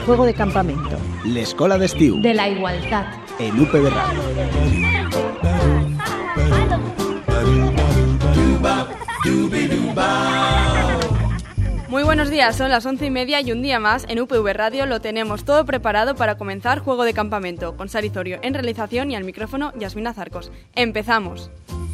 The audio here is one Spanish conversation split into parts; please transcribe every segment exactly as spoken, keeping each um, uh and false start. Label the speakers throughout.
Speaker 1: Juego de campamento.
Speaker 2: L'escola d'estiu.
Speaker 1: De la igualdad.
Speaker 2: En U P B Radio.
Speaker 3: Muy buenos días, son las once y media y un día más en U P V Radio lo tenemos todo preparado para comenzar Juego de Campamento, con Sara Izorio en realización y al micrófono Yasmina Zarcos. ¡Empezamos!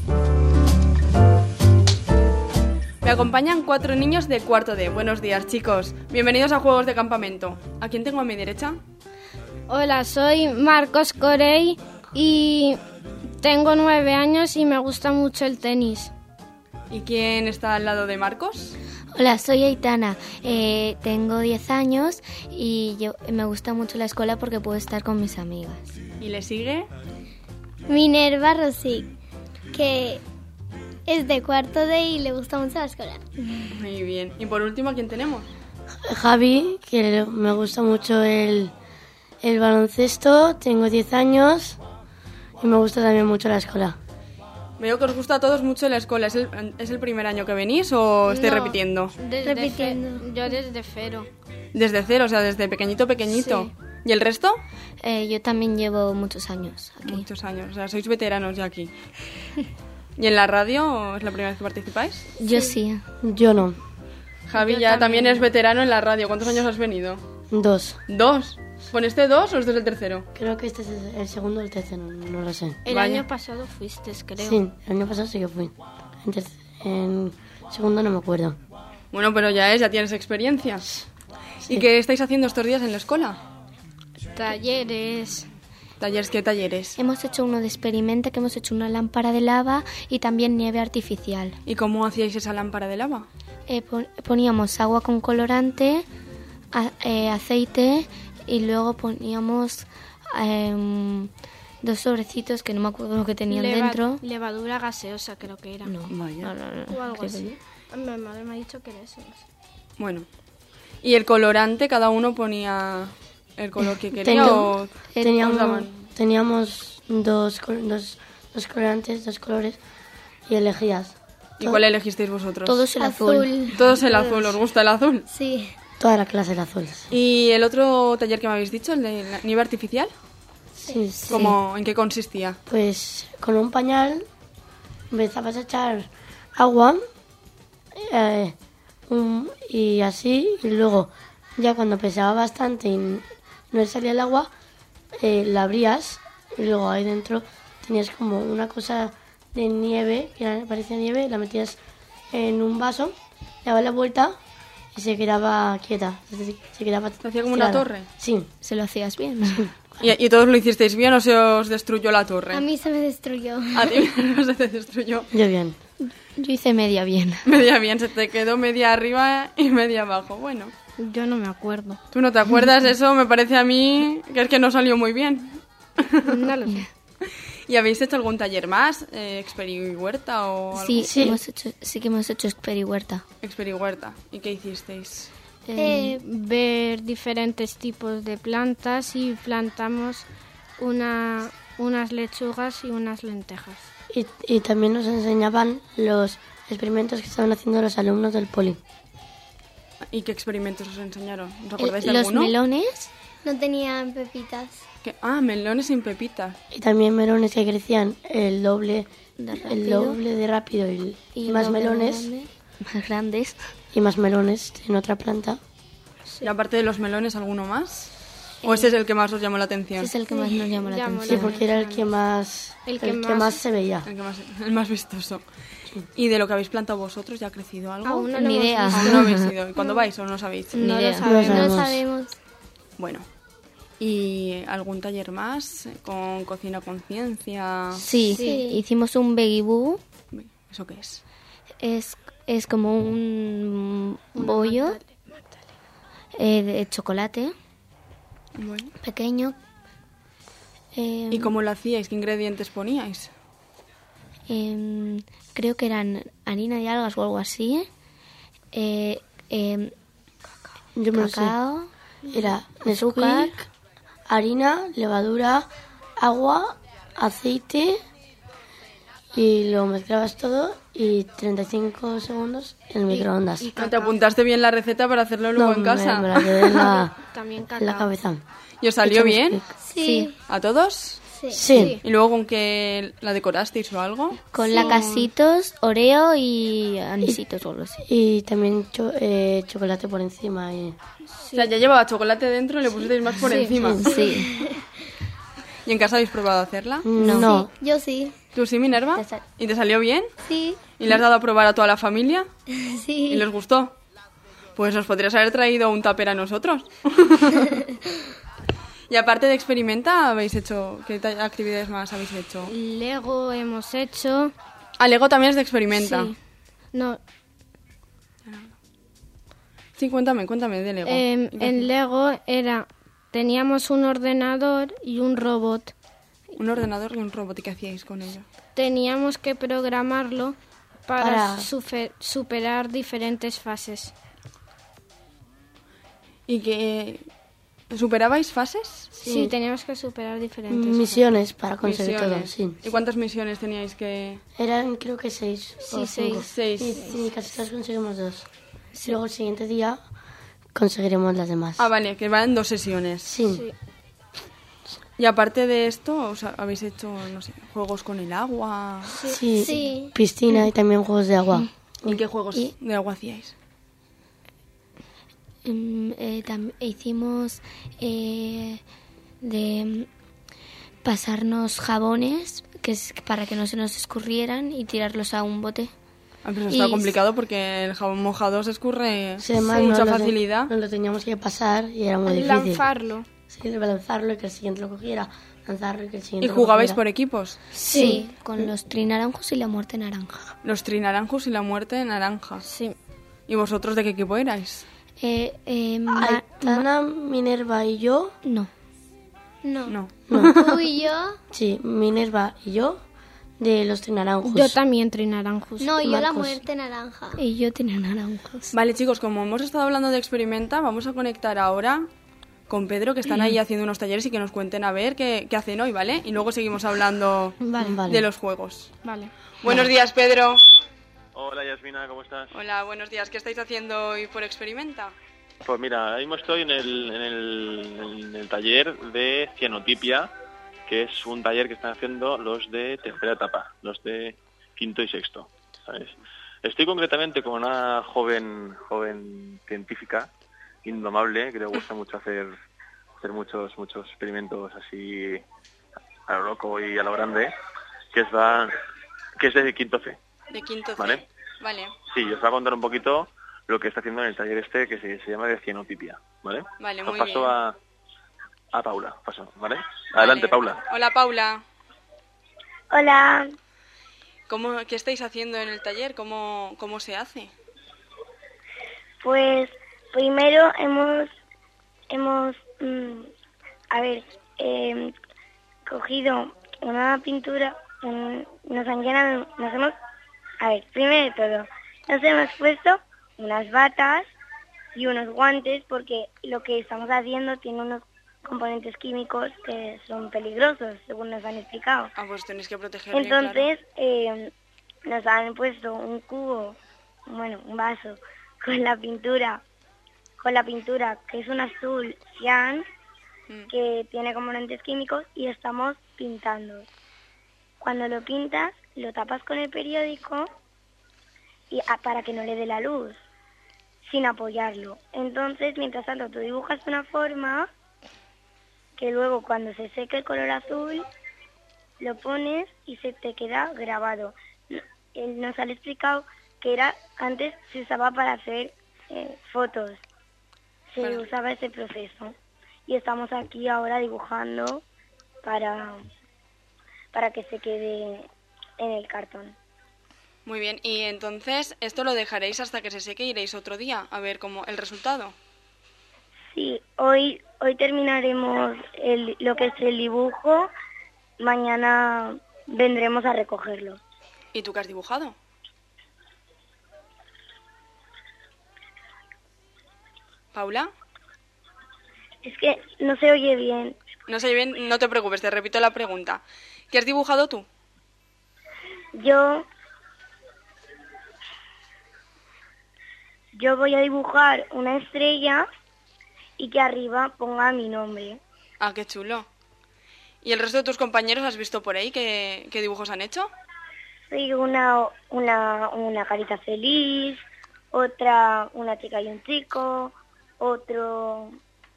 Speaker 3: Me acompañan cuatro niños de cuarto D. Buenos días, chicos. Bienvenidos a Juegos de Campamento. ¿A quién tengo a mi derecha?
Speaker 4: Hola, soy Marcos Corey y tengo nueve años y me gusta mucho el tenis.
Speaker 3: ¿Y quién está al lado de Marcos?
Speaker 5: Hola, soy Aitana, eh, tengo diez años y yo, me gusta mucho la escuela porque puedo estar con mis amigas.
Speaker 3: ¿Y le sigue?
Speaker 6: Minerva Rosic, que es de cuarto D y le gusta mucho la escuela.
Speaker 3: Muy bien. ¿Y por último, ¿a quién tenemos?
Speaker 7: Javi, que me gusta mucho el, el baloncesto, tengo diez años y me gusta también mucho la escuela.
Speaker 3: Veo que os gusta a todos mucho la escuela. ¿Es el, ¿es el primer año que venís o estoy
Speaker 4: No,
Speaker 3: repitiendo?
Speaker 4: Desde
Speaker 6: Repitiendo.
Speaker 4: Fe, yo desde cero.
Speaker 3: Desde cero, o sea, desde pequeñito, pequeñito.
Speaker 4: Sí.
Speaker 3: ¿Y el resto?
Speaker 5: Eh, yo también llevo muchos años aquí.
Speaker 3: Muchos años, o sea, sois veteranos ya aquí. ¿Y en la radio es la primera vez que participáis?
Speaker 5: Yo sí.
Speaker 7: Yo no.
Speaker 3: Javi
Speaker 4: Yo
Speaker 3: ya también.
Speaker 4: también.
Speaker 3: es veterano en la radio. ¿Cuántos años has venido?
Speaker 7: Dos.
Speaker 3: ¿Dos? ¿Poneste dos o este es el tercero?
Speaker 7: Creo que este es el segundo o el tercero, no lo sé.
Speaker 4: El
Speaker 3: Vaya.
Speaker 4: año pasado fuiste, creo.
Speaker 7: Sí, el año pasado sí que fui. En, terc- en segundo no me acuerdo.
Speaker 3: Bueno, pero ya es, ya tienes experiencia. ¿Y qué estáis haciendo estos días en la escuela?
Speaker 4: Talleres.
Speaker 3: ¿Talleres? ¿Qué talleres?
Speaker 5: Hemos hecho uno de experimento, que hemos hecho una lámpara de lava y también nieve artificial.
Speaker 3: ¿Y cómo hacíais esa lámpara de lava?
Speaker 5: Eh, pon- poníamos agua con colorante, a- eh, aceite y luego poníamos em, dos sobrecitos que no me acuerdo lo que tenían
Speaker 4: Leva-
Speaker 5: dentro.
Speaker 4: Levadura gaseosa, creo que era.
Speaker 5: No,
Speaker 3: Vaya.
Speaker 5: no, no, no.
Speaker 4: O algo
Speaker 5: creo que
Speaker 4: así. Mi madre me ha dicho que era eso. no sé.
Speaker 3: Bueno. ¿Y el colorante? ¿Cada uno ponía el color que quería
Speaker 7: Tengo-
Speaker 3: o os
Speaker 7: Teníamos,
Speaker 3: daban?
Speaker 7: teníamos dos, col- dos, dos colorantes, dos colores y elegías.
Speaker 3: ¿Y cuál elegisteis vosotros?
Speaker 5: Todos el azul.
Speaker 6: Azul.
Speaker 3: Todos el azul. ¿Os gusta el azul?
Speaker 6: Sí.
Speaker 7: Toda la clase era azul.
Speaker 3: ¿Y el otro taller que me habéis dicho, el de la nieve artificial?
Speaker 7: Sí, sí.
Speaker 3: ¿Cómo, ¿En qué consistía?
Speaker 7: Pues con un pañal empezabas a echar agua eh, un- y así, y luego ya cuando pesaba bastante y n- no le salía el agua, eh, la abrías y luego ahí dentro tenías como una cosa de nieve, que era- parecía nieve, la metías en un vaso, le dabas la vuelta y se quedaba quieta, es decir, se quedaba
Speaker 3: ¿Se hacía como una
Speaker 7: tirada.
Speaker 3: torre?
Speaker 7: Sí,
Speaker 5: ¿Se lo hacías bien?
Speaker 3: ¿Y, y todos lo hicisteis bien o se os destruyó la torre?
Speaker 6: A mí se me destruyó.
Speaker 3: A ti no se te destruyó.
Speaker 7: yo bien.
Speaker 5: Yo hice media bien.
Speaker 3: Media bien, se te quedó media arriba y media abajo. Bueno,
Speaker 4: Yo no me acuerdo.
Speaker 3: ¿tú no te acuerdas? Eso me parece a mí que es que no salió muy bien.
Speaker 4: No lo sé.
Speaker 3: ¿Y habéis hecho algún taller más? Eh, ¿Experi Huerta o algo?
Speaker 5: Sí,
Speaker 7: Sí.
Speaker 5: Hemos hecho, sí que hemos hecho Experi Huerta.
Speaker 3: Experi Huerta. ¿Y qué hicisteis?
Speaker 6: Eh,
Speaker 4: Ver diferentes tipos de plantas y plantamos una, unas lechugas y unas lentejas.
Speaker 7: Y, y también nos enseñaban los experimentos que estaban haciendo los alumnos del poli.
Speaker 3: ¿Y qué experimentos os enseñaron? ¿Os acordáis de
Speaker 5: Los
Speaker 3: alguno?
Speaker 5: melones,
Speaker 6: no tenían pepitas.
Speaker 3: ¿Qué? Ah, melones sin pepitas.
Speaker 7: Y también melones que crecían el doble
Speaker 5: De
Speaker 7: el
Speaker 5: rápido.
Speaker 7: doble de rápido y,
Speaker 5: y
Speaker 7: y más
Speaker 5: doble
Speaker 7: melones
Speaker 5: grande, más grandes.
Speaker 7: y más melones en otra planta.
Speaker 3: Y aparte de los melones, ¿alguno más? ¿O ese es el que más os llamó la atención?
Speaker 5: Ese es el que más nos llamó la
Speaker 4: Llamó
Speaker 5: atención.
Speaker 7: Sí, porque era el que más
Speaker 4: El
Speaker 7: el
Speaker 4: que
Speaker 7: que,
Speaker 4: más-
Speaker 7: más se veía.
Speaker 3: El, que más, el más vistoso. ¿Y de lo que habéis plantado vosotros ya ha crecido algo?
Speaker 4: Aún no
Speaker 5: Ni
Speaker 4: lo hemos
Speaker 5: idea.
Speaker 4: visto.
Speaker 3: Aún no habéis ido. ¿Y cuándo vais o no sabéis?
Speaker 5: Ni
Speaker 4: No lo
Speaker 5: idea.
Speaker 4: sabemos.
Speaker 7: No
Speaker 6: No
Speaker 7: sabemos.
Speaker 6: sabemos.
Speaker 3: Bueno. ¿Y algún taller más con cocina conciencia?
Speaker 5: Sí,
Speaker 6: Sí.
Speaker 5: hicimos un Veggie Boo.
Speaker 3: ¿Eso qué es?
Speaker 5: Es, es como un bollo eh, de chocolate
Speaker 3: Bueno.
Speaker 5: pequeño. Eh,
Speaker 3: ¿Y cómo lo hacíais? ¿Qué ingredientes poníais?
Speaker 5: em, creo que eran harina de algas o algo así. Eh, em,
Speaker 7: Yo me lo sé.
Speaker 5: cacao.
Speaker 7: Era
Speaker 5: azúcar.
Speaker 7: Nesquik, harina, levadura, agua, aceite y lo mezclabas todo y treinta y cinco segundos en el microondas.
Speaker 4: y
Speaker 3: ¿Te apuntaste bien la receta para hacerlo luego
Speaker 7: No,
Speaker 3: en
Speaker 7: me-
Speaker 3: casa?
Speaker 7: Me, la quedé en la,
Speaker 4: También
Speaker 7: en la
Speaker 4: cacao.
Speaker 7: cabeza.
Speaker 3: ¿Y os salió
Speaker 7: Echamos
Speaker 3: bien?
Speaker 7: clic.
Speaker 6: Sí.
Speaker 3: ¿A todos?
Speaker 6: Sí.
Speaker 7: Sí.
Speaker 3: ¿Y luego con qué la decorasteis o algo?
Speaker 5: Con lacasitos, oreo y anisitos o algo así.
Speaker 7: Y también cho- eh, chocolate por encima. Y...
Speaker 3: O sea, ya llevaba chocolate dentro y le pusisteis más por encima.
Speaker 5: Sí.
Speaker 3: ¿Y en casa habéis probado a hacerla?
Speaker 7: No. no.
Speaker 6: Yo sí.
Speaker 3: ¿Tú sí, Minerva?
Speaker 5: Te sal-
Speaker 3: ¿Y te salió bien?
Speaker 6: Sí.
Speaker 3: ¿Y le has dado a probar a toda la familia?
Speaker 6: Sí.
Speaker 3: ¿Y les gustó? Pues nos podrías haber traído un tupper a nosotros. Y aparte de Experimenta, ¿habéis hecho qué ta- actividades más habéis hecho?
Speaker 4: Lego hemos hecho...
Speaker 3: Ah, Lego también es de Experimenta.
Speaker 4: Sí. No,
Speaker 3: Sí, cuéntame, cuéntame de Lego.
Speaker 4: em, en Lego era... Teníamos un ordenador y un robot.
Speaker 3: Un ordenador y un robot, ¿y qué hacíais con ello?
Speaker 4: Teníamos que programarlo para,
Speaker 7: Para-
Speaker 4: sufe- superar diferentes fases.
Speaker 3: ¿Y que superabais fases?
Speaker 4: Sí, teníamos que superar diferentes fases.
Speaker 7: Misiones para conseguir todo,
Speaker 3: Misiones.
Speaker 7: sí.
Speaker 3: ¿Y cuántas misiones teníais que...?
Speaker 7: Eran creo que seis
Speaker 4: Sí,
Speaker 7: o cinco.
Speaker 3: seis.
Speaker 7: Sí, sí, casi todas conseguimos dos. Luego el siguiente día conseguiremos las demás.
Speaker 3: Ah, vale, que van dos sesiones.
Speaker 7: Sí.
Speaker 4: Sí.
Speaker 3: Y aparte de esto, ¿os ha- habéis hecho, no sé, juegos con el agua?
Speaker 7: Sí.
Speaker 6: Sí.
Speaker 7: Piscina y también juegos de agua.
Speaker 3: ¿Y qué juegos de agua hacíais?
Speaker 5: Mm, eh, tam- hicimos eh, de mm, pasarnos jabones que es para que no se nos escurrieran y tirarlos a un bote.
Speaker 3: Ah, pero eso está
Speaker 5: Y-
Speaker 3: complicado porque el jabón mojado se escurre
Speaker 7: Sí,
Speaker 3: con
Speaker 7: además
Speaker 3: mucha
Speaker 7: nos lo te-
Speaker 3: facilidad.
Speaker 7: Nos lo teníamos que pasar y era muy difícil.
Speaker 4: Lanzarlo.
Speaker 7: Sí, lanzarlo y que el siguiente lo cogiera. Lanzarlo y que el siguiente
Speaker 3: ¿Y
Speaker 7: lo
Speaker 3: jugabais por
Speaker 7: cogiera.
Speaker 3: equipos?
Speaker 5: Sí, con los trinaranjos y la muerte naranja.
Speaker 3: Los trinaranjos y la muerte naranja.
Speaker 4: Sí.
Speaker 3: ¿Y vosotros de qué equipo erais?
Speaker 5: Eh, eh, ma-
Speaker 7: Aitana, Minerva y yo.
Speaker 5: no.
Speaker 6: No.
Speaker 3: No.
Speaker 6: Tú y yo.
Speaker 7: Sí, Minerva y yo de los trinaranjos.
Speaker 4: Yo también trinaranjos.
Speaker 6: No, y yo la
Speaker 7: Marcos.
Speaker 6: muerte naranja.
Speaker 5: Y yo tenía naranjos.
Speaker 3: Vale, chicos, como hemos estado hablando de Experimenta, vamos a conectar ahora con Pedro, que están ahí haciendo unos talleres y que nos cuenten a ver qué, qué hacen hoy, ¿vale? Y luego seguimos hablando
Speaker 4: Vale,
Speaker 7: Vale.
Speaker 3: de los juegos.
Speaker 4: vale.
Speaker 3: Buenos días, Pedro.
Speaker 1: Hola Yasmina, ¿cómo estás?
Speaker 3: Hola, buenos días. ¿Qué estáis haciendo hoy por Experimenta?
Speaker 1: Pues mira, ahora mismo estoy en el, en el, en el taller de cianotipia, que es un taller que están haciendo los de tercera etapa, los de quinto y sexto, ¿sabes? Estoy concretamente con una joven joven científica, indomable, que le gusta mucho hacer hacer muchos muchos experimentos así a lo loco y a lo grande, que es, va, que es de quinto C.
Speaker 3: De quinto C.
Speaker 1: Vale.
Speaker 3: Vale,
Speaker 1: Sí, os voy a contar un poquito lo que está haciendo en el taller este que se, se llama de cianotipia, ¿vale?
Speaker 3: Vale,
Speaker 1: Os
Speaker 3: muy
Speaker 1: paso
Speaker 3: bien.
Speaker 1: a, a Paula, paso, ¿vale? Adelante,
Speaker 3: Vale.
Speaker 1: Paula.
Speaker 3: Hola, Paula.
Speaker 6: Hola.
Speaker 3: ¿Cómo, ¿Qué estáis haciendo en el taller? ¿Cómo, cómo se hace?
Speaker 8: Pues primero hemos, hemos mm, a ver, eh, cogido una pintura, un- nos han llenado, nos hemos, a ver, primero de todo, nos hemos puesto unas batas y unos guantes porque lo que estamos haciendo tiene unos componentes químicos que son peligrosos, según nos han explicado.
Speaker 3: Ah, pues tenéis que proteger bien, claro.
Speaker 8: Entonces, eh, nos han puesto un cubo, bueno, un vaso, con la pintura, con la pintura que es un azul cian,
Speaker 3: Mm.
Speaker 8: que tiene componentes químicos, y estamos pintando. Cuando lo pintas, lo tapas con el periódico y ah, para que no le dé la luz, sin apoyarlo. Entonces, mientras tanto, tú dibujas una forma que luego cuando se seque el color azul, lo pones y se te queda grabado. Él nos ha explicado que era antes se usaba para hacer eh, fotos, se
Speaker 3: Claro.
Speaker 8: usaba ese proceso, y estamos aquí ahora dibujando para para que se quede en el cartón.
Speaker 3: Muy bien, y entonces esto lo dejaréis hasta que se seque y iréis otro día a ver cómo el resultado.
Speaker 8: Sí, hoy hoy terminaremos el, lo que es el dibujo, mañana vendremos a recogerlo.
Speaker 3: ¿Y tú qué has dibujado? ¿Paula?
Speaker 8: Es que no se oye bien.
Speaker 3: No sé bien, no te preocupes, te repito la pregunta. ¿Qué has dibujado tú?
Speaker 8: yo yo voy a dibujar una estrella y que arriba ponga mi nombre.
Speaker 3: Ah, qué chulo. ¿Y el resto de tus compañeros has visto por ahí qué, qué dibujos han hecho?
Speaker 8: Sí, una, una, una carita feliz, otra una chica y un chico, otro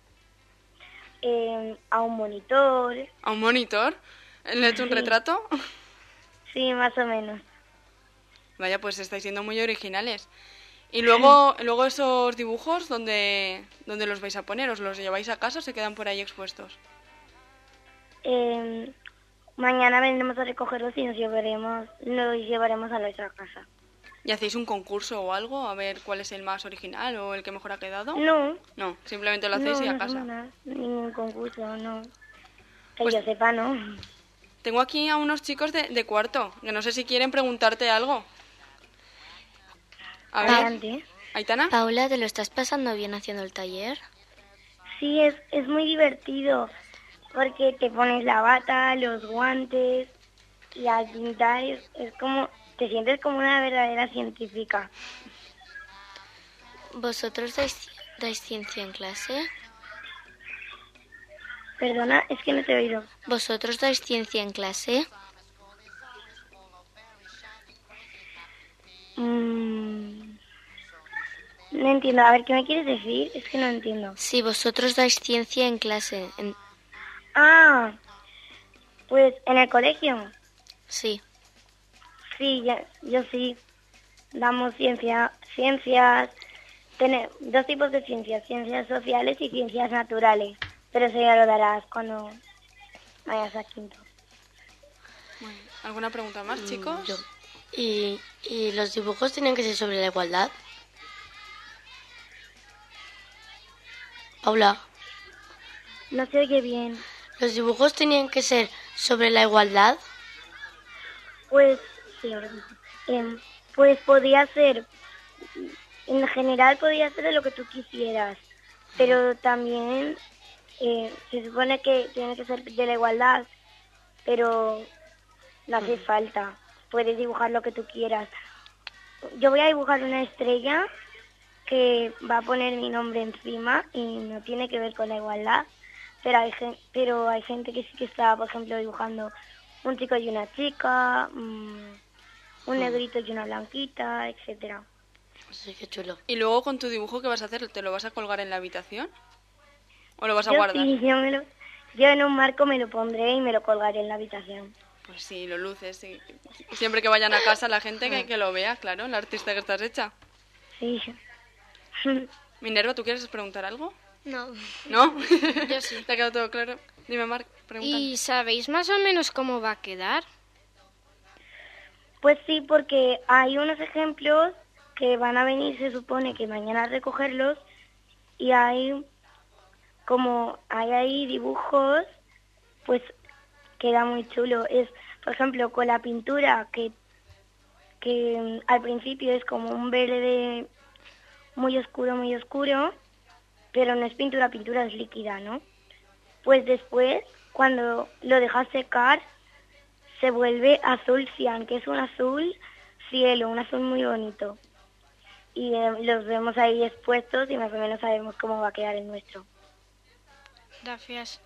Speaker 8: eh, a un monitor.
Speaker 3: ¿A un monitor? ¿Le he hecho un
Speaker 8: Sí.
Speaker 3: retrato?
Speaker 8: Sí, más o menos.
Speaker 3: Vaya, pues estáis siendo muy originales. Y luego, luego esos dibujos, ¿dónde, ¿dónde los vais a poner? ¿Os los lleváis a casa o se quedan por ahí expuestos?
Speaker 8: Eh, mañana vendremos a recogerlos y nos llevaremos, los llevaremos a nuestra casa.
Speaker 3: ¿Y hacéis un concurso o algo? A ver cuál es el más original o el que mejor ha quedado.
Speaker 8: No,
Speaker 3: No, simplemente lo hacéis
Speaker 8: no,
Speaker 3: y a
Speaker 8: no
Speaker 3: casa.
Speaker 8: hacemos nada, ningún concurso, no. Que
Speaker 3: Pues-
Speaker 8: yo sepa, no.
Speaker 3: Tengo aquí a unos chicos de, de cuarto, que no sé si quieren preguntarte algo. A ver,
Speaker 8: Adelante.
Speaker 3: Aitana.
Speaker 5: Paula, ¿te lo estás pasando bien haciendo el taller?
Speaker 8: Sí, es, es muy divertido porque te pones la bata, los guantes y al pintar es, es como, te sientes como una verdadera científica.
Speaker 5: ¿Vosotros dais, dais ciencia en clase?
Speaker 8: Perdona, es que no te he oído.
Speaker 5: ¿Vosotros dais ciencia en clase?
Speaker 8: Mm, no entiendo, a ver, ¿qué me quieres decir? Es que no entiendo.
Speaker 5: Si vosotros dais ciencia en clase, en-
Speaker 8: Ah, pues en el colegio,
Speaker 5: sí.
Speaker 8: sí, ya- yo sí. Damos ciencia, ciencias, tenemos dos tipos de ciencias, ciencias sociales y ciencias naturales. Pero eso ya lo darás cuando vayas a quinto.
Speaker 3: Bueno, ¿alguna pregunta más, chicos?
Speaker 7: Yo. ¿Y, ¿Y los dibujos tienen que ser sobre la igualdad? Paula,
Speaker 8: No se oye bien.
Speaker 7: ¿los dibujos tenían que ser sobre la igualdad?
Speaker 8: Pues, sí, ahora mismo. Em, pues podía ser, en general podía ser de lo que tú quisieras, pero también eh, se supone que tiene que ser de la igualdad, pero no hace falta. Puedes dibujar lo que tú quieras. Yo voy a dibujar una estrella que va a poner mi nombre encima y no tiene que ver con la igualdad, pero hay, gen- pero hay gente que sí que está, por ejemplo, dibujando un chico y una chica, mm, un negrito y una blanquita, etcétera.
Speaker 7: Sí, qué chulo.
Speaker 3: ¿Y luego con tu dibujo qué vas a hacer? ¿Te lo vas a colgar en la habitación? ¿O lo vas a
Speaker 8: Yo
Speaker 3: guardar?
Speaker 8: sí, yo, me lo, yo en un marco me lo pondré y me lo colgaré en la habitación.
Speaker 3: Pues sí, lo luces, sí. Siempre que vayan a casa la gente que, que lo vea, claro, la artista que estás hecha.
Speaker 8: Sí.
Speaker 3: Minerva, ¿tú quieres preguntar algo?
Speaker 4: No.
Speaker 3: ¿No?
Speaker 4: Yo sí.
Speaker 3: ¿Te ha quedado todo claro? Dime, Marc, pregunta.
Speaker 4: ¿Y sabéis más o menos cómo va a quedar?
Speaker 8: Pues sí, porque hay unos ejemplos que van a venir, se supone que mañana a recogerlos, y hay como hay ahí dibujos, pues queda muy chulo. Es, por ejemplo, con la pintura que que mm, al principio es como un verde muy oscuro, muy oscuro, pero no es pintura, pintura es líquida, ¿no? Pues después, cuando lo dejas secar, se vuelve azul cian, que es un azul cielo, un azul muy bonito. Y eh, los vemos ahí expuestos y más o menos sabemos cómo va a quedar el nuestro.
Speaker 4: Gracias.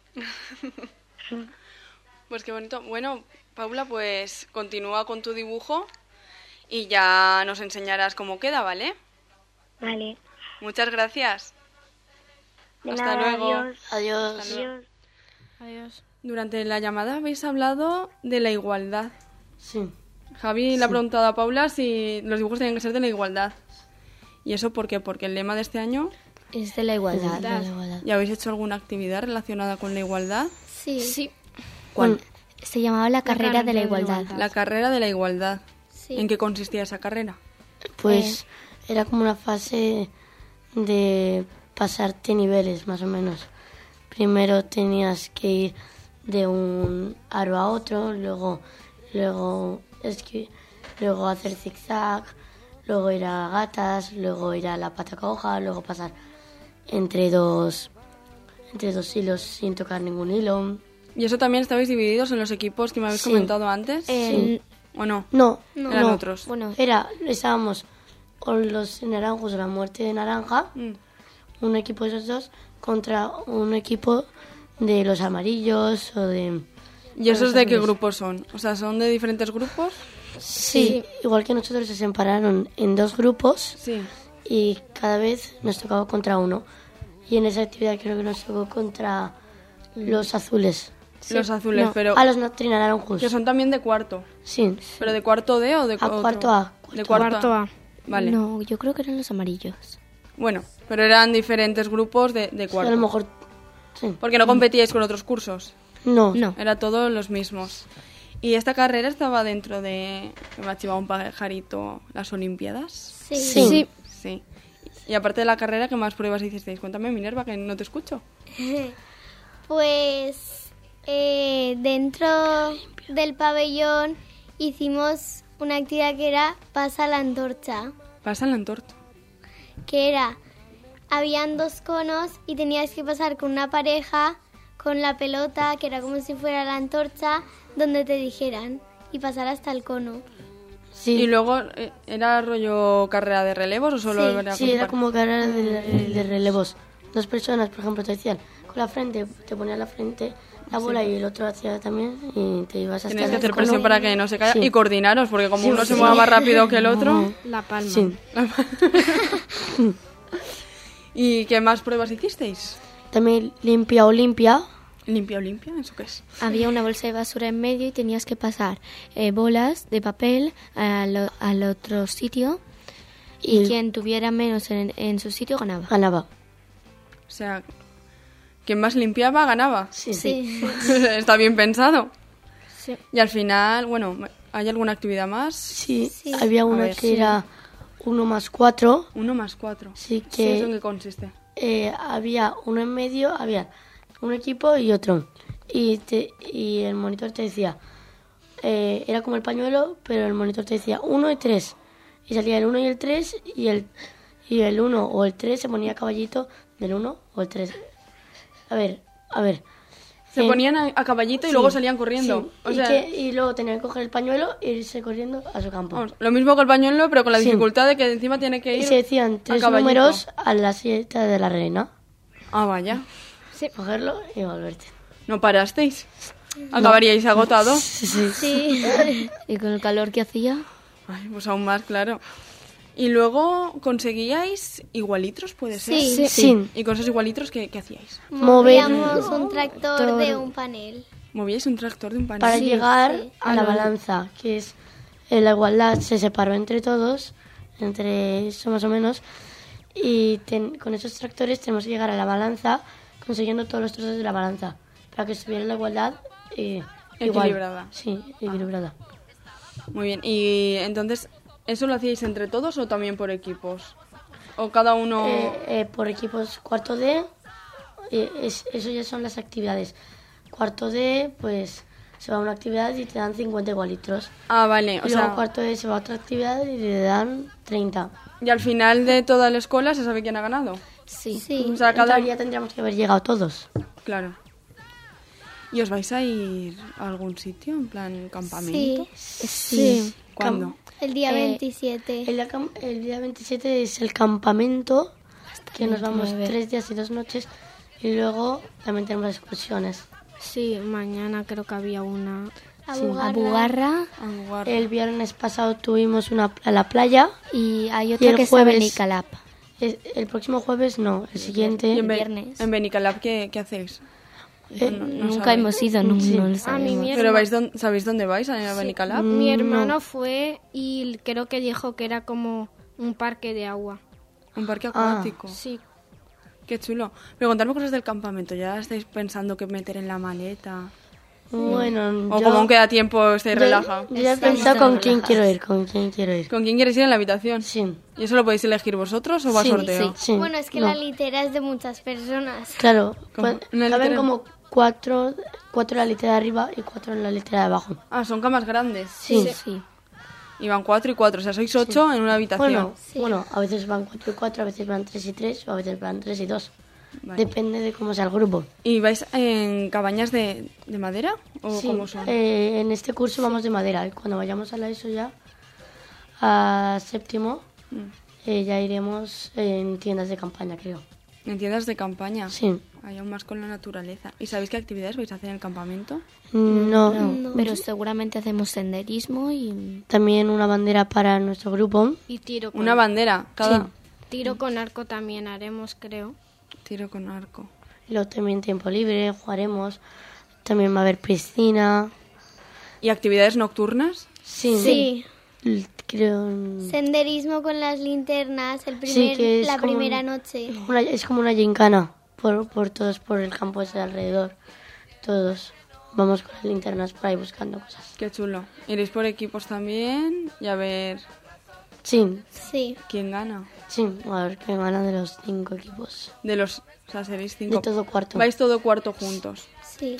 Speaker 3: Pues qué bonito. Bueno, Paula, pues continúa con tu dibujo y ya nos enseñarás cómo queda, ¿vale?
Speaker 8: Vale.
Speaker 3: Muchas gracias.
Speaker 8: De
Speaker 3: Hasta
Speaker 8: nada,
Speaker 3: luego.
Speaker 8: adiós.
Speaker 7: Adiós.
Speaker 3: Hasta luego.
Speaker 8: Adiós.
Speaker 4: Adiós.
Speaker 3: Durante la llamada habéis hablado de la igualdad.
Speaker 7: Sí.
Speaker 3: Javi le ha preguntado a Paula si los dibujos tenían que ser de la igualdad. ¿Y eso por qué? Porque el lema de este año...
Speaker 5: Es de la igualdad.
Speaker 7: De la igualdad.
Speaker 3: ¿Ya habéis hecho alguna actividad relacionada con la igualdad?
Speaker 5: Sí.
Speaker 4: Sí.
Speaker 5: ¿Cuál? Se llamaba la carrera de la igualdad.
Speaker 3: La carrera de la igualdad.
Speaker 5: Sí.
Speaker 3: ¿En qué consistía esa carrera?
Speaker 7: Pues era como una fase de pasarte niveles, más o menos. Primero tenías que ir de un aro a otro, luego luego esqui- luego hacer zigzag, luego ir a gatas, luego ir a la pata coja, luego pasar entre dos entre dos hilos sin tocar ningún hilo.
Speaker 3: ¿Y eso también estabais divididos en los equipos que me habéis
Speaker 7: Sí.
Speaker 3: comentado antes?
Speaker 5: Eh,
Speaker 7: Sí.
Speaker 3: ¿O no?
Speaker 7: No,
Speaker 3: Eran
Speaker 7: no.
Speaker 3: otros.
Speaker 5: Bueno,
Speaker 7: Era, estábamos con los naranjos de la muerte de naranja,
Speaker 3: Mm.
Speaker 7: un equipo de esos dos, contra un equipo de los amarillos o de...
Speaker 3: ¿Y esos de qué
Speaker 7: azules.
Speaker 3: grupos son? O sea, ¿son de diferentes grupos?
Speaker 7: Sí, igual que nosotros se separaron en dos grupos
Speaker 3: Sí.
Speaker 7: y cada vez nos tocaba contra uno. Y en esa actividad creo que nos tocó contra los azules.
Speaker 3: Los azules,
Speaker 7: No,
Speaker 3: pero
Speaker 7: a los naranjos.
Speaker 3: que son también de cuarto.
Speaker 7: Sí.
Speaker 3: ¿Pero de cuarto D o de
Speaker 7: A
Speaker 3: otro?
Speaker 7: cuarto A.
Speaker 3: De cuarto,
Speaker 4: Cuarto A.
Speaker 3: Vale.
Speaker 5: no, yo creo que eran los amarillos.
Speaker 3: Bueno, pero eran diferentes grupos de, de
Speaker 7: Sí,
Speaker 3: cuarto.
Speaker 7: a lo mejor... Sí.
Speaker 3: Porque no competíais con otros cursos.
Speaker 7: No.
Speaker 5: No.
Speaker 3: Era todos los mismos. ¿Y esta carrera estaba dentro de... que me ha chivado un pajarito, las Olimpiadas?
Speaker 6: Sí.
Speaker 7: Sí.
Speaker 4: Sí.
Speaker 3: Sí. Y aparte de la carrera, ¿qué más pruebas hicisteis? Cuéntame, Minerva, que no te escucho.
Speaker 6: Pues eh, dentro del pabellón hicimos una actividad que era pasa la antorcha,
Speaker 3: Pasa la antorcha.
Speaker 6: que era, habían dos conos y tenías que pasar con una pareja con la pelota, que era como si fuera la antorcha, donde te dijeran, y pasar hasta el cono.
Speaker 7: Sí.
Speaker 3: ¿Y luego eh, era rollo carrera de relevos o solo
Speaker 6: Sí,
Speaker 3: era
Speaker 7: Sí,
Speaker 3: con
Speaker 7: era
Speaker 3: par-
Speaker 7: como carrera de, de relevos. Dos personas, por ejemplo, te decían con la frente, te ponía la frente la bola y el otro hacía también y te ibas hasta
Speaker 3: Tenéis que
Speaker 7: el
Speaker 3: hacer
Speaker 7: cono.
Speaker 3: presión para que no se caiga
Speaker 7: Sí.
Speaker 3: y coordinaros, porque como
Speaker 7: Sí,
Speaker 3: uno se
Speaker 7: sí.
Speaker 3: mueva más rápido que el otro...
Speaker 4: La palma.
Speaker 7: Sí.
Speaker 3: ¿Y qué más pruebas hicisteis?
Speaker 7: También limpia Olimpia.
Speaker 3: ¿Limpia o limpia? ¿Eso qué es?
Speaker 5: Había una bolsa de basura en medio y tenías que pasar eh, bolas de papel al, al otro sitio y
Speaker 7: Y-
Speaker 5: quien tuviera menos en, en su sitio ganaba.
Speaker 7: Ganaba.
Speaker 3: O sea, quien más limpiaba ganaba.
Speaker 7: Sí.
Speaker 6: Sí.
Speaker 3: Está bien pensado.
Speaker 4: Sí.
Speaker 3: Y al final, bueno, ¿hay alguna actividad más?
Speaker 7: Sí,
Speaker 6: Sí.
Speaker 7: había
Speaker 3: A
Speaker 7: una
Speaker 3: ver,
Speaker 7: que
Speaker 3: sí.
Speaker 7: era uno más cuatro.
Speaker 3: Uno más cuatro.
Speaker 7: Sí,
Speaker 3: Sí, ¿eso en
Speaker 7: que
Speaker 3: qué consiste?
Speaker 7: eh, había uno en medio, había un equipo y otro. Y, te, y el monitor te decía, eh, era como el pañuelo, pero el monitor te decía uno y tres. Y salía el uno y el tres y el, y el uno o el tres se ponía caballito del uno o el tres. A ver, a ver.
Speaker 3: Se
Speaker 7: Eh,
Speaker 3: ponían a, a caballito y
Speaker 7: sí,
Speaker 3: luego salían corriendo.
Speaker 7: sí,
Speaker 3: O
Speaker 7: y,
Speaker 3: sea,
Speaker 7: que- y luego tenían que coger el pañuelo e irse corriendo a su campo.
Speaker 3: vamos, lo mismo que el pañuelo, pero con la
Speaker 7: Sí.
Speaker 3: dificultad de que encima tiene que ir
Speaker 7: Y se decían
Speaker 3: a
Speaker 7: tres
Speaker 3: caballito.
Speaker 7: números a la siete de la reina.
Speaker 3: Ah, vaya.
Speaker 7: Cogerlo y volverte.
Speaker 3: ¿No parasteis? ¿Acabaríais agotados?
Speaker 7: Sí, sí.
Speaker 6: Sí.
Speaker 5: Y con el calor que hacía,
Speaker 3: Ay, pues aún más, claro. Y luego conseguíais igualitros, ¿puede ser?
Speaker 6: Sí.
Speaker 7: Sí.
Speaker 3: ¿Y con esos igualitros qué, qué hacíais?
Speaker 7: Mover
Speaker 6: Movíamos un tractor de un panel.
Speaker 3: ¿Movíais un tractor de un panel?
Speaker 7: para llegar
Speaker 6: sí.
Speaker 7: a la balanza, que es eh, la igualdad se separó entre todos, entre eso más o menos, y ten- con esos tractores tenemos que llegar a la balanza consiguiendo todos los trozos de la balanza para que estuviera la igualdad eh, igual.
Speaker 3: Equilibrada.
Speaker 7: Sí, equilibrada.
Speaker 3: Muy bien. ¿Y entonces eso lo hacíais entre todos o también por equipos? ¿O cada uno...?
Speaker 7: Eh, eh, por equipos cuarto D, eh, es- eso ya son las actividades. Cuarto D, pues se va a una actividad y te dan cincuenta igualitros.
Speaker 3: Ah, vale.
Speaker 7: Y
Speaker 3: O
Speaker 7: luego
Speaker 3: sea,
Speaker 7: cuarto D se va a otra actividad y le dan treinta.
Speaker 3: y al final de toda la escuela se sabe quién ha ganado.
Speaker 5: sí.
Speaker 6: Sí.
Speaker 3: O sea,
Speaker 7: En
Speaker 3: cada...
Speaker 7: teoría tendríamos que haber llegado todos.
Speaker 3: Claro. ¿Y os vais a ir a algún sitio, en plan campamento?
Speaker 6: Sí.
Speaker 5: Sí.
Speaker 3: ¿Cuándo?
Speaker 6: El día
Speaker 5: Eh,
Speaker 6: veintisiete.
Speaker 7: El día, cam- el día veintisiete es el campamento, que nos vamos
Speaker 5: veintinueve.
Speaker 7: tres días y dos noches. Y luego también tenemos las excursiones.
Speaker 4: Sí, mañana creo que había una.
Speaker 6: A
Speaker 7: sí.
Speaker 6: Bugarra.
Speaker 5: A Bugarra
Speaker 3: A lugar.
Speaker 7: El viernes pasado tuvimos una a la playa.
Speaker 5: y hay
Speaker 7: Y
Speaker 5: otra
Speaker 7: el
Speaker 5: que estaba en
Speaker 7: jueves-
Speaker 5: Icalap.
Speaker 7: El, el próximo jueves no, el siguiente.
Speaker 3: ¿Y en, Be-
Speaker 5: viernes.
Speaker 3: en Benicalap qué, qué hacéis?
Speaker 7: eh,
Speaker 3: No- no
Speaker 5: Nunca
Speaker 3: sabéis.
Speaker 5: hemos ido, no,
Speaker 7: Sí.
Speaker 5: no lo
Speaker 4: A
Speaker 5: sabemos.
Speaker 4: mí mi,
Speaker 3: ¿Pero
Speaker 4: herma-
Speaker 3: vais dónde- sabéis dónde vais a Benicalap?
Speaker 7: Mm,
Speaker 4: mi
Speaker 7: no.
Speaker 4: hermano fue y creo que dijo que era como un parque de agua.
Speaker 3: Un parque
Speaker 7: Ah.
Speaker 3: acuático.
Speaker 4: Sí.
Speaker 3: Qué chulo. Pero contadme cosas del campamento. ¿Ya estáis pensando qué meter en la maleta?
Speaker 7: Bueno,
Speaker 3: ¿O
Speaker 7: yo,
Speaker 3: como aún queda tiempo estáis
Speaker 7: yo-
Speaker 3: relajados?
Speaker 7: yo ya he pensado con quién quiero ir, con quién quiero ir.
Speaker 3: ¿Con quién quieres ir en la habitación?
Speaker 7: Sí.
Speaker 3: ¿Y eso lo podéis elegir vosotros o va a
Speaker 7: Sí,
Speaker 3: sorteo?
Speaker 7: sí.
Speaker 6: Bueno, es que
Speaker 7: no.
Speaker 6: la litera es de muchas personas.
Speaker 7: Claro,
Speaker 3: ¿Cómo?
Speaker 7: pues,
Speaker 3: ¿Una
Speaker 7: caben
Speaker 3: litera?
Speaker 7: como cuatro, cuatro en la litera de arriba y cuatro en la litera de abajo.
Speaker 3: Ah, son camas grandes.
Speaker 7: Sí.
Speaker 5: Sí.
Speaker 3: Y van cuatro y cuatro. O sea, sois ocho en una habitación.
Speaker 7: Bueno, bueno, a veces van cuatro y cuatro, a veces van tres y tres o a veces van tres y dos.
Speaker 3: Vale.
Speaker 7: Depende de cómo sea el grupo.
Speaker 3: ¿Y vais en cabañas de, de madera o
Speaker 7: Sí,
Speaker 3: cómo son?
Speaker 7: eh, en este curso vamos de madera. Y cuando vayamos a la ESO ya, a séptimo,
Speaker 3: Mm.
Speaker 7: eh, ya iremos en tiendas de campaña, creo.
Speaker 3: ¿En tiendas de campaña?
Speaker 7: Sí.
Speaker 3: Hay aún más con la naturaleza. ¿Y sabéis qué actividades vais a hacer en el campamento?
Speaker 7: No,
Speaker 5: No, pero seguramente hacemos senderismo y,
Speaker 7: también una bandera para nuestro grupo.
Speaker 4: Y tiro con,
Speaker 3: Una bandera, cada
Speaker 4: tiro con arco también haremos, creo.
Speaker 3: tiro con arco.
Speaker 7: Y luego también tiempo libre, jugaremos. También va a haber piscina.
Speaker 3: ¿Y actividades nocturnas?
Speaker 7: Sí.
Speaker 6: Sí.
Speaker 7: L- Creo...
Speaker 6: Senderismo con las linternas, el
Speaker 7: Sí,
Speaker 6: primer,
Speaker 7: que es
Speaker 6: la
Speaker 7: como
Speaker 6: primera
Speaker 7: un-
Speaker 6: noche.
Speaker 7: Una- es como una gincana por, por todos, por el campo ese de alrededor. Todos vamos con las linternas por ahí buscando cosas.
Speaker 3: Qué chulo. ¿Iréis por equipos también? Y a ver
Speaker 7: Sí,
Speaker 6: Sí.
Speaker 3: quién gana.
Speaker 7: sí, a ver qué gana de los cinco equipos.
Speaker 3: De los... O sea, seréis cinco.
Speaker 7: De todo cuarto.
Speaker 3: Vais todo cuarto juntos.
Speaker 6: Sí.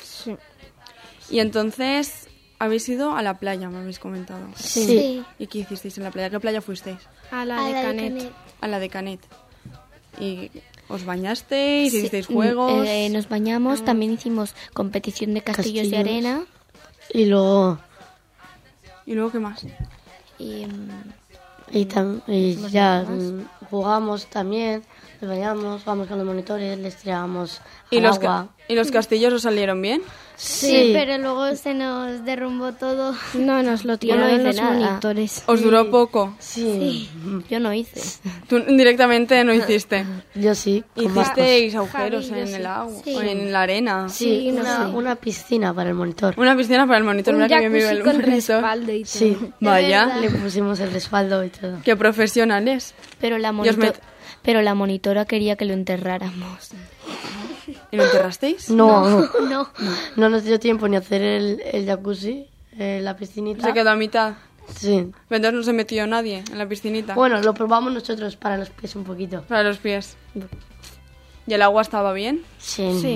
Speaker 3: Y entonces habéis ido a la playa, me habéis comentado.
Speaker 7: Sí.
Speaker 6: Sí.
Speaker 3: ¿Y qué hicisteis en la playa? ¿A qué playa fuisteis?
Speaker 4: A la
Speaker 6: A
Speaker 4: de
Speaker 6: la de
Speaker 4: Canet.
Speaker 6: Canet.
Speaker 3: A la de Canet. ¿Y os bañasteis?
Speaker 5: Sí,
Speaker 3: ¿Hicisteis
Speaker 5: mm,
Speaker 3: juegos?
Speaker 5: eh, nos bañamos, también hicimos competición de castillos, de
Speaker 7: Castillos.
Speaker 5: arena
Speaker 7: Y luego...
Speaker 3: ¿Y luego qué más?
Speaker 5: y, mm,
Speaker 7: Y, tam- y ya mm, jugamos también, nos bañamos, jugamos con los monitores, les tirábamos
Speaker 3: ¿Y
Speaker 7: al
Speaker 3: los, ca-
Speaker 7: agua.
Speaker 3: ¿Y los castillos os salieron bien?
Speaker 6: Sí, pero luego se nos derrumbó todo.
Speaker 4: No, nos lo
Speaker 5: Yo no
Speaker 4: tiraron
Speaker 5: hice
Speaker 4: los
Speaker 5: nada.
Speaker 4: monitores.
Speaker 3: ¿Os duró poco?
Speaker 7: Sí,
Speaker 5: yo no hice.
Speaker 3: Tú directamente no hiciste.
Speaker 7: yo sí. con barcos.
Speaker 3: ¿Hicisteis agujeros
Speaker 4: Javi, yo
Speaker 3: en
Speaker 4: sí.
Speaker 3: el agua?
Speaker 6: Sí.
Speaker 3: ¿O en la arena?
Speaker 7: Sí,
Speaker 4: Sí, no
Speaker 7: una,
Speaker 4: sé.
Speaker 7: una piscina para el monitor.
Speaker 3: Una piscina para el monitor.
Speaker 4: Un
Speaker 3: Mira que bien vive
Speaker 4: jacuzzi
Speaker 3: el
Speaker 4: con
Speaker 3: monitor.
Speaker 4: respaldo y todo.
Speaker 7: Sí,
Speaker 3: Vaya,
Speaker 6: verdad.
Speaker 7: le pusimos el respaldo y todo.
Speaker 3: qué profesionales.
Speaker 5: Pero la,
Speaker 3: os
Speaker 5: monitor-
Speaker 3: met-
Speaker 5: pero la monitora quería que lo enterráramos.
Speaker 3: ¿Y lo enterrasteis?
Speaker 7: No,
Speaker 6: No.
Speaker 7: no nos dio tiempo ni hacer el, el jacuzzi, eh, la piscinita.
Speaker 3: Se quedó a mitad.
Speaker 7: Sí.
Speaker 3: Entonces no se metió nadie en la piscinita.
Speaker 7: Bueno, lo probamos nosotros para los pies un poquito.
Speaker 3: Para los pies. ¿Y el agua estaba bien?
Speaker 7: Sí.
Speaker 4: Sí.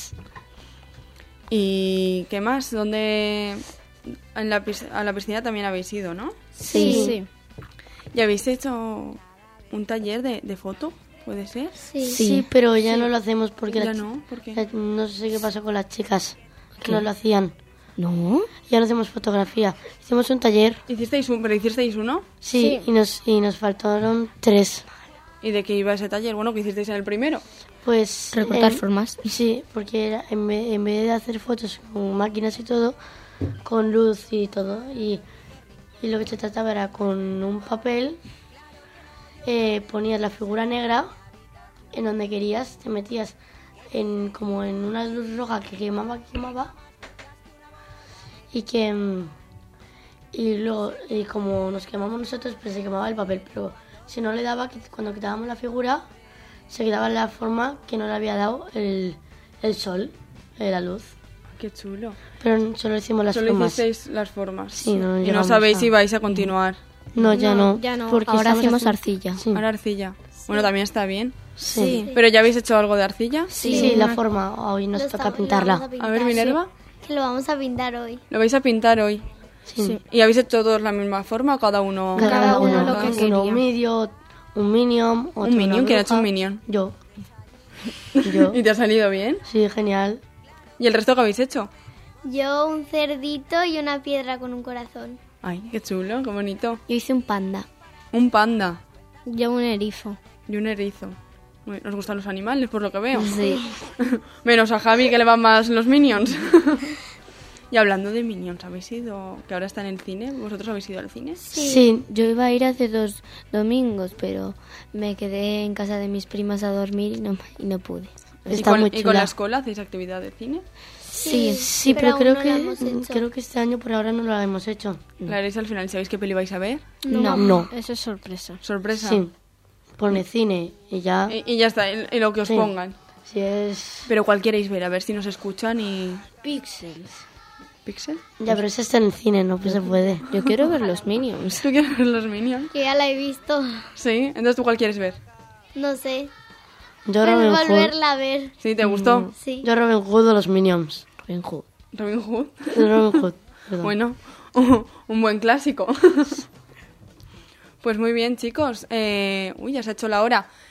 Speaker 3: ¿Y qué más? ¿Dónde...? En la pis- a la piscina también habéis ido, ¿no?
Speaker 4: Sí. sí.
Speaker 3: ¿Y habéis hecho un taller de, de foto? ¿Puede ser?
Speaker 6: Sí.
Speaker 7: Sí, pero ya no lo hacemos porque
Speaker 3: Ya
Speaker 7: la chi-
Speaker 3: no, ¿por qué?
Speaker 7: la- no sé qué pasó con las chicas que
Speaker 5: ¿Qué?
Speaker 7: no lo hacían.
Speaker 5: ¿No?
Speaker 7: Ya no hacemos fotografía. Hicimos un taller,
Speaker 3: ¿Hicisteis un, ¿Pero hicisteis uno?
Speaker 7: sí, Y, nos, y nos faltaron tres.
Speaker 3: ¿Y de qué iba ese taller? Bueno, ¿qué hicisteis en el primero?
Speaker 7: Pues
Speaker 5: Recortar
Speaker 7: en-
Speaker 5: formas.
Speaker 7: Sí, porque era, en, vez, en vez de hacer fotos con máquinas y todo, con luz y todo, y, y lo que se trataba era con un papel, eh, ponías la figura negra en donde querías, te metías en como en una luz roja que quemaba, quemaba, y que mm, y luego y como nos quemamos nosotros, pues se quemaba el papel, pero si no le daba, que cuando quitábamos la figura se quedaba en la forma que no le había dado el, el sol, eh, la luz.
Speaker 3: Qué chulo.
Speaker 7: Pero solo hicimos las
Speaker 3: Solo
Speaker 7: formas.
Speaker 3: hicisteis las formas.
Speaker 7: Sí, no
Speaker 3: y no
Speaker 7: llegamos
Speaker 3: sabéis
Speaker 7: a-
Speaker 3: si vais a continuar.
Speaker 7: No, ya
Speaker 4: No,
Speaker 7: no.
Speaker 4: ya no.
Speaker 7: porque
Speaker 5: Ahora
Speaker 7: estamos
Speaker 5: hacemos
Speaker 7: haciendo-
Speaker 5: arcilla.
Speaker 7: Sí.
Speaker 3: Ahora arcilla. Bueno, también está bien.
Speaker 7: Sí.
Speaker 3: ¿Pero ya habéis hecho algo de arcilla?
Speaker 7: Sí, sí, la forma. Hoy nos
Speaker 6: Lo
Speaker 7: toca
Speaker 6: estamos- lo
Speaker 7: pintarla.
Speaker 6: vamos pintar,
Speaker 3: A ver, Minerva.
Speaker 6: sí. Que lo vamos a pintar hoy.
Speaker 3: Lo vais a pintar hoy.
Speaker 7: Sí.
Speaker 3: ¿Y habéis hecho todos la misma forma o cada uno?
Speaker 7: Cada,
Speaker 4: Cada
Speaker 7: uno,
Speaker 4: uno lo que
Speaker 7: uno
Speaker 4: quería.
Speaker 7: un medio, un minion, otro
Speaker 3: ¿Un minion?
Speaker 7: una
Speaker 3: ¿Quién ha hecho un
Speaker 7: bruja.
Speaker 3: minion?
Speaker 7: Yo. Yo.
Speaker 3: ¿Y te ha salido bien?
Speaker 7: Sí, genial.
Speaker 3: ¿Y el resto qué habéis hecho?
Speaker 6: Yo un cerdito y una piedra con un corazón.
Speaker 3: Ay, qué chulo, qué bonito.
Speaker 5: Yo hice un panda.
Speaker 3: Un panda
Speaker 4: Yo un erizo.
Speaker 3: y un erizo. Uy, ¿Nos gustan los animales, por lo que veo?
Speaker 5: Sí.
Speaker 3: Menos a Javi, que le van más los Minions. Y hablando de Minions, ¿habéis ido, que ahora está en el cine? ¿Vosotros habéis ido al cine?
Speaker 7: Sí.
Speaker 5: Yo iba a ir hace dos domingos, pero me quedé en casa de mis primas a dormir y no, y no pude.
Speaker 3: ¿Y
Speaker 7: Está
Speaker 3: con,
Speaker 7: muy
Speaker 3: ¿Y con
Speaker 7: chula.
Speaker 3: la escuela hacéis actividad de cine?
Speaker 7: Sí, sí, pero,
Speaker 6: aún
Speaker 7: creo
Speaker 6: no lo
Speaker 7: que
Speaker 6: hemos hecho.
Speaker 7: creo que este año por ahora no lo hemos hecho.
Speaker 3: La haréis al final. ¿Sabéis qué peli vais a ver?
Speaker 5: No.
Speaker 7: No.
Speaker 4: Eso es sorpresa.
Speaker 3: Sorpresa.
Speaker 7: Sí. Pone cine y ya.
Speaker 3: Y, y ya está, y, y lo que os
Speaker 7: Sí.
Speaker 3: pongan.
Speaker 7: Si es.
Speaker 3: Pero ¿cuál queréis ver? A ver si nos escuchan y...
Speaker 4: Pixels.
Speaker 3: ¿Pixel?
Speaker 7: Ya, pero ese está en el cine, no pues se puede.
Speaker 5: Yo quiero ver los Minions.
Speaker 3: ¿Tú quieres ver los Minions?
Speaker 6: Que ya la he visto.
Speaker 3: Sí. Entonces, ¿tú cuál quieres ver?
Speaker 6: No sé.
Speaker 7: Yo
Speaker 6: Pues
Speaker 7: Robin Hood.
Speaker 6: volverla a ver.
Speaker 3: ¿Sí? ¿Te gustó?
Speaker 6: Sí.
Speaker 7: Yo Robin Hood o los Minions.
Speaker 5: Robin Hood.
Speaker 3: Robin Hood.
Speaker 7: Robin Hood. perdón.
Speaker 3: Bueno, un buen clásico. Pues muy bien, chicos. Eh, uy, ya se ha hecho la hora.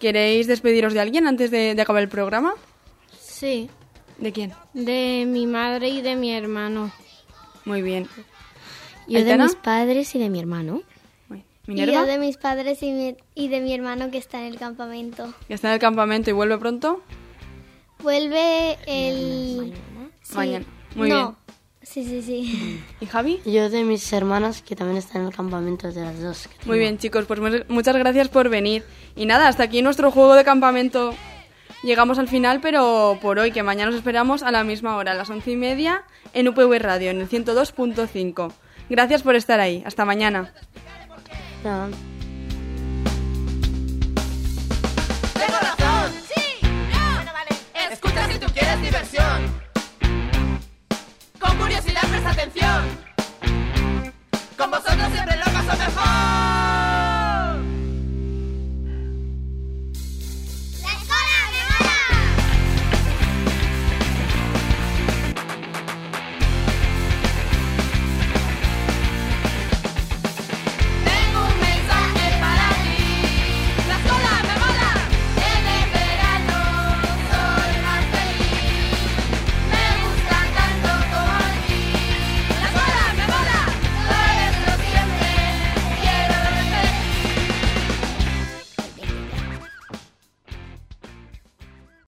Speaker 3: ¿Queréis despediros de alguien antes de, de acabar el programa?
Speaker 4: Sí.
Speaker 3: ¿De quién?
Speaker 4: De mi madre y de mi hermano.
Speaker 3: Muy bien.
Speaker 5: Yo de
Speaker 3: ¿Aitana?
Speaker 5: mis padres y de mi hermano.
Speaker 6: Y
Speaker 3: ¿Minerva?
Speaker 6: yo de mis padres y, mi- y de mi hermano que está en el campamento.
Speaker 3: ¿Que está en el campamento y vuelve pronto?
Speaker 6: Vuelve el... Sí.
Speaker 3: Mañana. Muy
Speaker 6: no.
Speaker 3: bien.
Speaker 6: Sí, sí, sí.
Speaker 3: ¿Y Javi?
Speaker 7: Yo de mis hermanas, que también están en el campamento de las dos. que
Speaker 3: Muy
Speaker 7: tengo.
Speaker 3: bien, chicos, pues mu- muchas gracias por venir. Y nada, hasta aquí nuestro juego de campamento. Llegamos al final, pero por hoy, que mañana os esperamos a la misma hora, a las once y media, en U P V Radio, en el ciento dos punto cinco. Gracias por estar ahí. Hasta mañana.
Speaker 7: Ya.